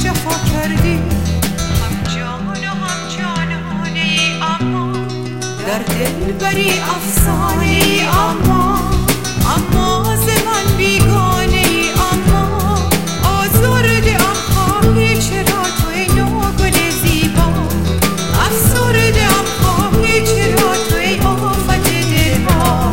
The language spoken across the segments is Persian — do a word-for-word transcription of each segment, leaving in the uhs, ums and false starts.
جفا کردی، هم جان و هم جانانه ای اما در دل بری افسانه ای اما اما ز من بیگانه ای اما آزرده ام خواهی چرا تو ای ناگل زیبا، افسرده ام خواهی چرا تو ای آفت دلها.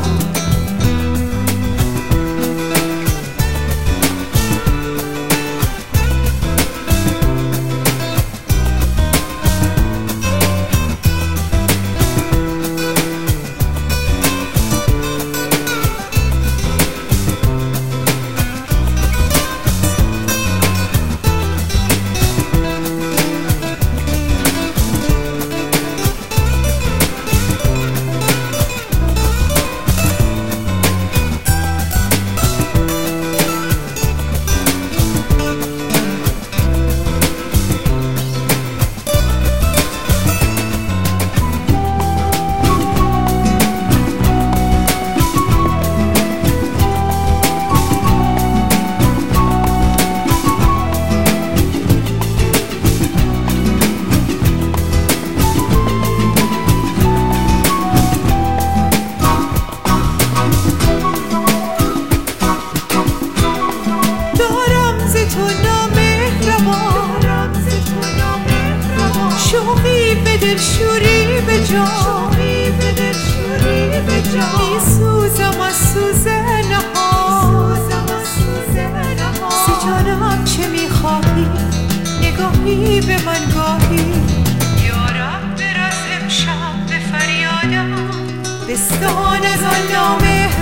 شوقی به دل شوری به جان، می سوزم از سوز نهان، ز جانم چه می خواهی نگاهی به من گاهی، یارب برس امشب به فریادم بستان از آن نامه